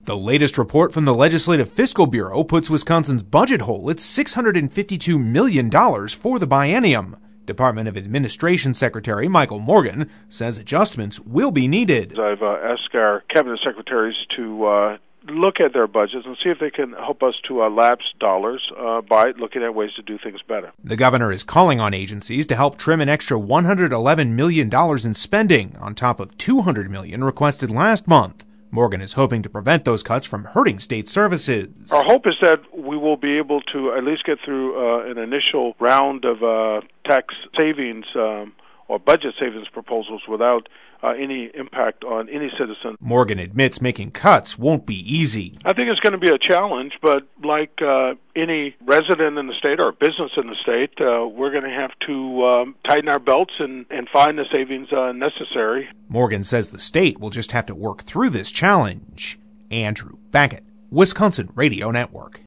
The latest report from the Legislative Fiscal Bureau puts Wisconsin's budget hole at $652 million for the biennium. Department of Administration Secretary Michael Morgan says adjustments will be needed. I've asked our cabinet secretaries to look at their budgets and see if they can help us to lapse dollars by looking at ways to do things better. The governor is calling on agencies to help trim an extra $111 million in spending on top of $200 million requested last month. Morgan is hoping to prevent those cuts from hurting state services. Our hope is that we will be able to at least get through an initial round of tax savings or budget savings proposals without any impact on any citizen. Morgan admits making cuts won't be easy. I think it's going to be a challenge, but like any resident in the state or business in the state, we're going to have to tighten our belts and find the savings necessary. Morgan says the state will just have to work through this challenge. Andrew Baggett, Wisconsin Radio Network.